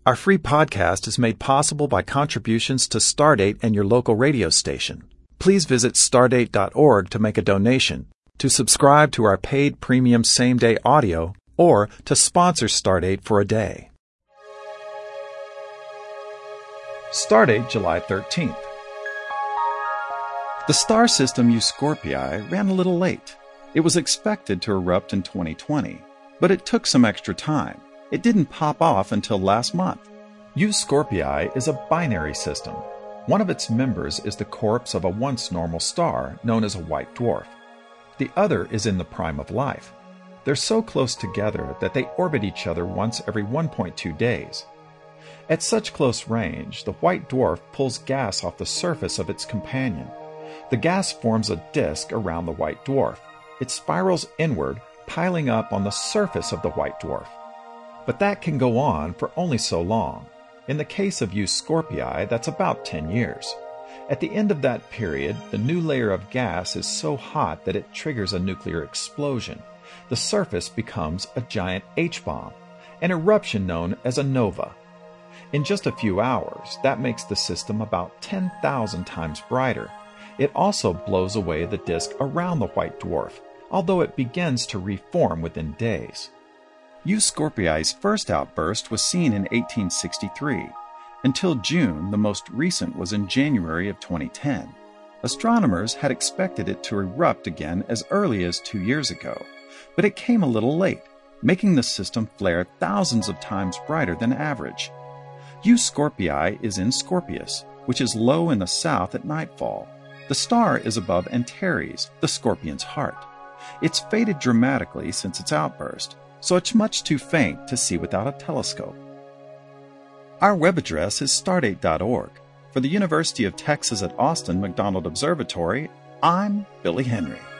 Our free podcast is made possible by contributions to Stardate and your local radio station. Please visit stardate.org to make a donation, to subscribe to our paid premium same-day audio, or to sponsor Stardate for a day. Stardate, July 13th. The star system Euscorpii ran a little late. It was expected to erupt in 2020, but it took some extra time. It didn't pop off until last month. Euscorpii is a binary system. One of its members is the corpse of a once normal star known as a white dwarf. The other is in the prime of life. They're so close together that they orbit each other once every 1.2 days. At such close range, the white dwarf pulls gas off the surface of its companion. The gas forms a disk around the white dwarf. It spirals inward, piling up on the surface of the white dwarf. But that can go on for only so long. In the case of Euscorpii, that's about 10 years. At the end of that period, the new layer of gas is so hot that it triggers a nuclear explosion. The surface becomes a giant H-bomb, an eruption known as a nova. In just a few hours, that makes the system about 10,000 times brighter. It also blows away the disk around the white dwarf, although it begins to reform within days. Euscorpii's first outburst was seen in 1863. Until June, the most recent was in January of 2010. Astronomers had expected it to erupt again as early as 2 years ago, but it came a little late, making the system flare thousands of times brighter than average. Euscorpii is in Scorpius, which is low in the south at nightfall. The star is above Antares, the scorpion's heart. It's faded dramatically since its outburst, so it's much too faint to see without a telescope. Our web address is stardate.org. For the University of Texas at Austin McDonald Observatory, I'm Billy Henry.